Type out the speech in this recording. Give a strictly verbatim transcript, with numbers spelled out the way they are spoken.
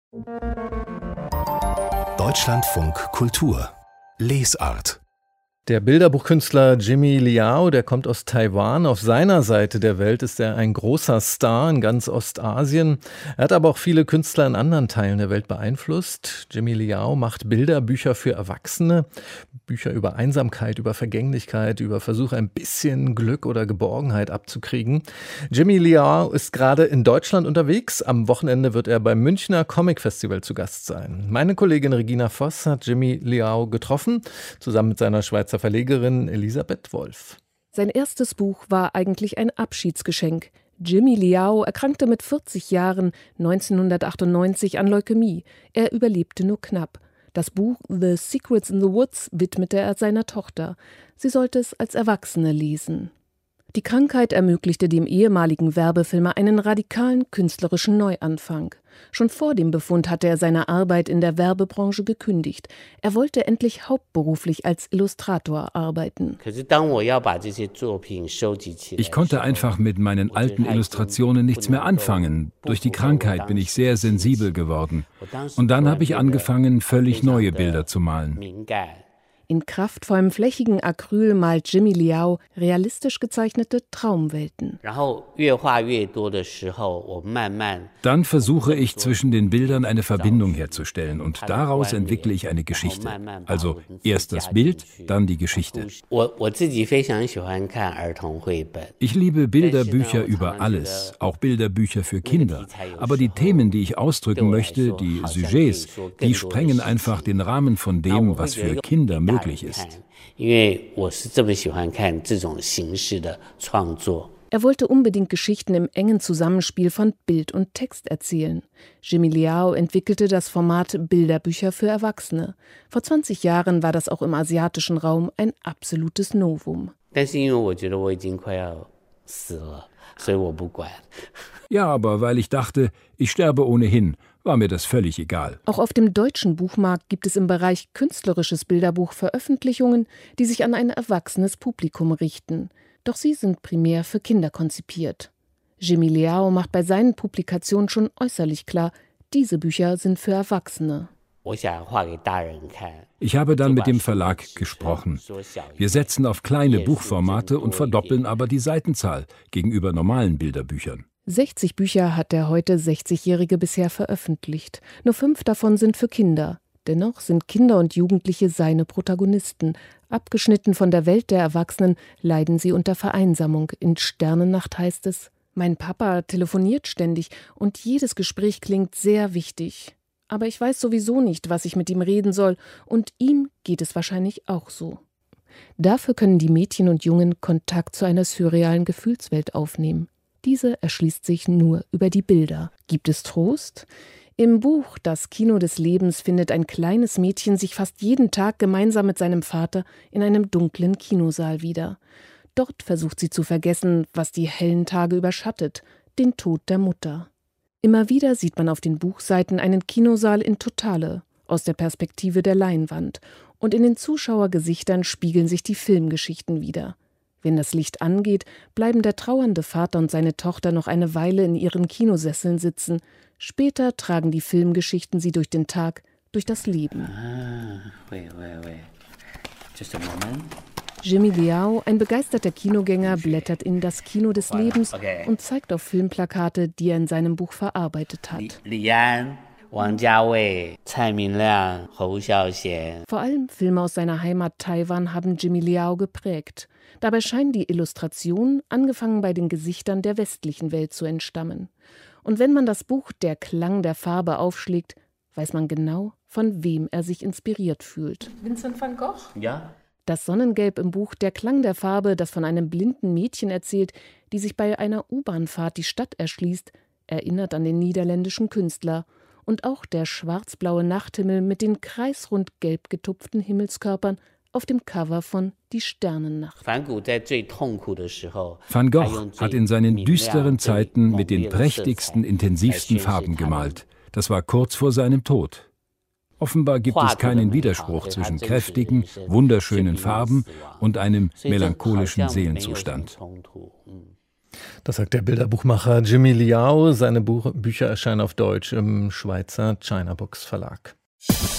Deutschlandfunk Kultur Lesart. Der Bilderbuchkünstler Jimmy Liao, der kommt aus Taiwan. Auf seiner Seite der Welt ist er ein großer Star in ganz Ostasien. Er hat aber auch viele Künstler in anderen Teilen der Welt beeinflusst. Jimmy Liao macht Bilderbücher für Erwachsene. Bücher über Einsamkeit, über Vergänglichkeit, über Versuche, ein bisschen Glück oder Geborgenheit abzukriegen. Jimmy Liao ist gerade in Deutschland unterwegs. Am Wochenende wird er beim Münchner Comic Festival zu Gast sein. Meine Kollegin Regina Voss hat Jimmy Liao getroffen, zusammen mit seiner Schweizer Verlegerin Elisabeth Wolf. Sein erstes Buch war eigentlich ein Abschiedsgeschenk. Jimmy Liao erkrankte mit vierzig Jahren neunzehnhundertachtundneunzig an Leukämie. Er überlebte nur knapp. Das Buch The Secrets in the Woods widmete er seiner Tochter. Sie sollte es als Erwachsene lesen. Die Krankheit ermöglichte dem ehemaligen Werbefilmer einen radikalen künstlerischen Neuanfang. Schon vor dem Befund hatte er seine Arbeit in der Werbebranche gekündigt. Er wollte endlich hauptberuflich als Illustrator arbeiten. Ich konnte einfach mit meinen alten Illustrationen nichts mehr anfangen. Durch die Krankheit bin ich sehr sensibel geworden. Und dann habe ich angefangen, völlig neue Bilder zu malen. In kraftvollem, flächigen Acryl malt Jimmy Liao realistisch gezeichnete Traumwelten. Dann versuche ich, zwischen den Bildern eine Verbindung herzustellen und daraus entwickle ich eine Geschichte. Also erst das Bild, dann die Geschichte. Ich liebe Bilderbücher über alles, auch Bilderbücher für Kinder. Aber die Themen, die ich ausdrücken möchte, die Sujets, die sprengen einfach den Rahmen von dem, was für Kinder möglich ist. Er wollte unbedingt Geschichten im engen Zusammenspiel von Bild und Text erzählen. Jimmy Liao entwickelte das Format Bilderbücher für Erwachsene. Vor zwanzig Jahren war das auch im asiatischen Raum ein absolutes Novum. Ja, aber weil ich dachte, ich sterbe ohnehin, war mir das völlig egal. Auch auf dem deutschen Buchmarkt gibt es im Bereich künstlerisches Bilderbuch Veröffentlichungen, die sich an ein erwachsenes Publikum richten. Doch sie sind primär für Kinder konzipiert. Jimmy Liao macht bei seinen Publikationen schon äußerlich klar, diese Bücher sind für Erwachsene. Ich habe dann mit dem Verlag gesprochen. Wir setzen auf kleine Buchformate und verdoppeln aber die Seitenzahl gegenüber normalen Bilderbüchern. sechzig Bücher hat der heute sechzigjährige bisher veröffentlicht. Nur fünf davon sind für Kinder. Dennoch sind Kinder und Jugendliche seine Protagonisten. Abgeschnitten von der Welt der Erwachsenen leiden sie unter Vereinsamung. In Sternennacht heißt es: Mein Papa telefoniert ständig und jedes Gespräch klingt sehr wichtig. Aber ich weiß sowieso nicht, was ich mit ihm reden soll, und ihm geht es wahrscheinlich auch so. Dafür können die Mädchen und Jungen Kontakt zu einer surrealen Gefühlswelt aufnehmen. Diese erschließt sich nur über die Bilder. Gibt es Trost? Im Buch Das Kino des Lebens findet ein kleines Mädchen sich fast jeden Tag gemeinsam mit seinem Vater in einem dunklen Kinosaal wieder. Dort versucht sie zu vergessen, was die hellen Tage überschattet, den Tod der Mutter. Immer wieder sieht man auf den Buchseiten einen Kinosaal in Totale, aus der Perspektive der Leinwand, und in den Zuschauergesichtern spiegeln sich die Filmgeschichten wider. Wenn das Licht angeht, bleiben der trauernde Vater und seine Tochter noch eine Weile in ihren Kinosesseln sitzen. Später tragen die Filmgeschichten sie durch den Tag, durch das Leben. Ah, wait, wait, wait. Just a moment. Jimmy Liao, ein begeisterter Kinogänger, blättert in Das Kino des Lebens und zeigt auf Filmplakate, die er in seinem Buch verarbeitet hat. Vor allem Filme aus seiner Heimat Taiwan haben Jimmy Liao geprägt. Dabei scheinen die Illustrationen, angefangen bei den Gesichtern der westlichen Welt, zu entstammen. Und wenn man das Buch Der Klang der Farbe aufschlägt, weiß man genau, von wem er sich inspiriert fühlt. Vincent van Gogh? Ja. Das Sonnengelb im Buch Der Klang der Farbe, das von einem blinden Mädchen erzählt, die sich bei einer U-Bahn-Fahrt die Stadt erschließt, erinnert an den niederländischen Künstler. Und auch der schwarzblaue Nachthimmel mit den kreisrund gelb getupften Himmelskörpern auf dem Cover von Die Sternennacht. Van Gogh hat in seinen düsteren Zeiten mit den prächtigsten, intensivsten Farben gemalt. Das war kurz vor seinem Tod. Offenbar gibt es keinen Widerspruch zwischen kräftigen, wunderschönen Farben und einem melancholischen Seelenzustand. Das sagt der Bilderbuchmacher Jimmy Liao. Seine Buch- Bücher erscheinen auf Deutsch im Schweizer China Books Verlag.